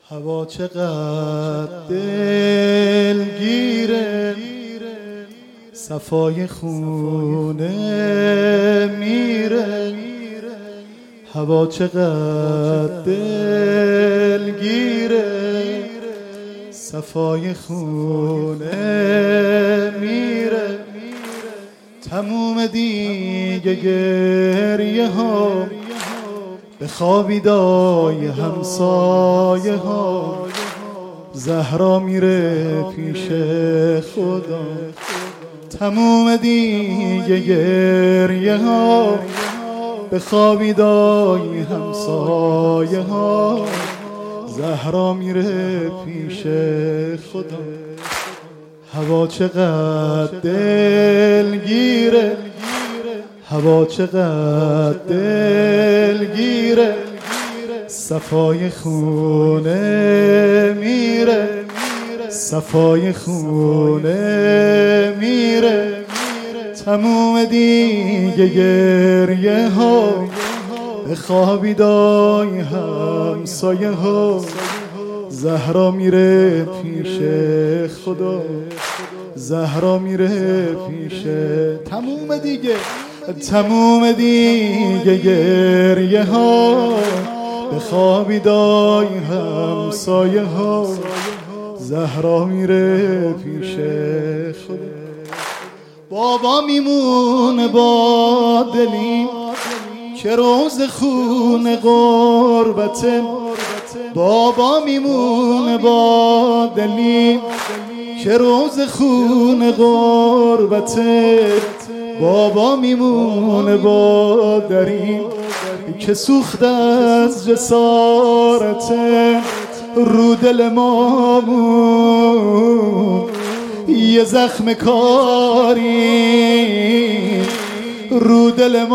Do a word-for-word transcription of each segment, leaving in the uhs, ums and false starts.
هوا چقدر دلگیره، صفای خونه میره. هوا چقدر دلگیره، صفای خونه میره. تموم دیگه گریه ها به خوابیدای همسایه ها. زهرا میره پیش خدا. تموم دیگه گریه ها به خوابیدای همسایه ها. زهرا میره پیش خدا. هوا چقدر دلگیره، هوا چقدر دلگیره، صفای خونه میره، صفای خونه میره. تموم دیگه گریه ها به خوابیدای همسایه ها. زهرا میره پیش خدا. زهرا میره پیش. تموم دیگه تموم دیگه گریه ها به خوابیدای همسایه ها. زهرا میره پیش خدا. بابا میمونه با دلی که روز خون غربته. بابا میمونه با دلی که روز خون غربته. بابا میمونه با دری که سوخت از جسارته. رو دل مامون یه زخم کاری، رو دل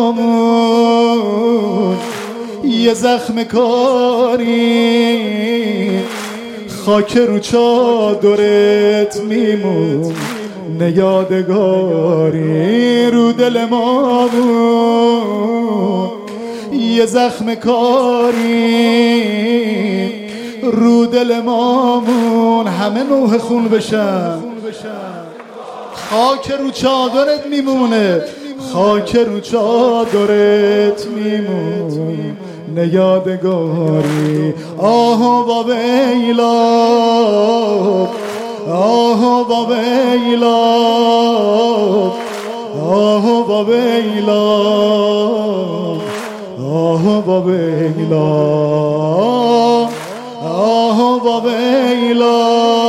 مامون یه زخم کاری. خاک رو چادرت میمون یادگاری. رو دل مامون یه زخم کاری، رو دل مامون. همه نوح خون بشن. خاک رو چادرت میمونه، خاک رو چادرت میمون یادگاری. آه با ویلا، آه با ویلا، آه با ویلا، آه با ویلا، آه با ویلا،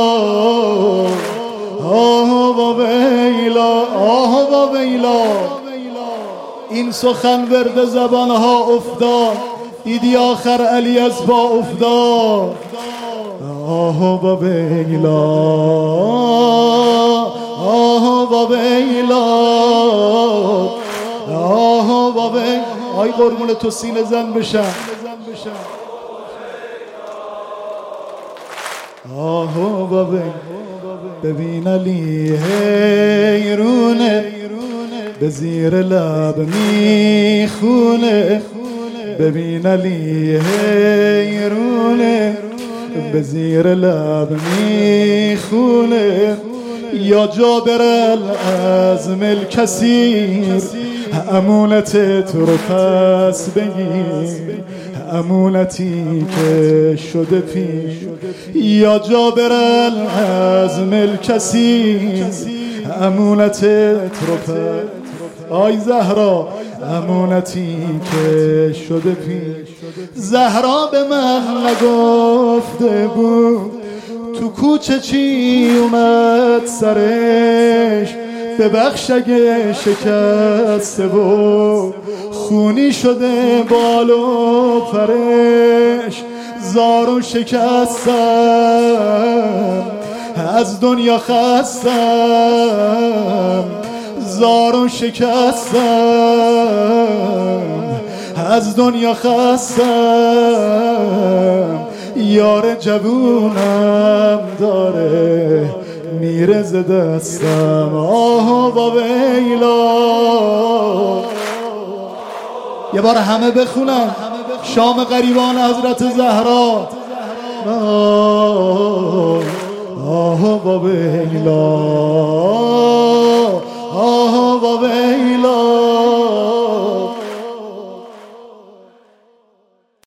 آه با ویلا، آه با ویلا. این سخن ورد زبانها افتاد، دیدی آخر علی از با افتاد. آه با ویلا، آه با ویلا، آه با ویلا. آی قربون تو سینه زن بشن. آه با ویلا. ببین علی حیرونه، به زیر لب میخونه. ببین علی حیرونه، به زیر لب میخونه. یا جابر العزم الکثیر، امونت تو رو پس بگیر. امونتی که شده پیر. یا جابر العزم الکثیر، امونت تو رو پس. آی زهرا امونتی که شده پیر. زهرا به من نگفته بود تو کوچه چی اومد سرش. به بخش اگه شکسته و خونی شده بال و پرش. زارو شکستم از دنیا خستم. زارو شکستم از دنیا خستم. یار جوونم داره میره ز دستم. آه با ویلا. یه بار همه بخونن شام غریبان حضرت زهرا. آه آه بابا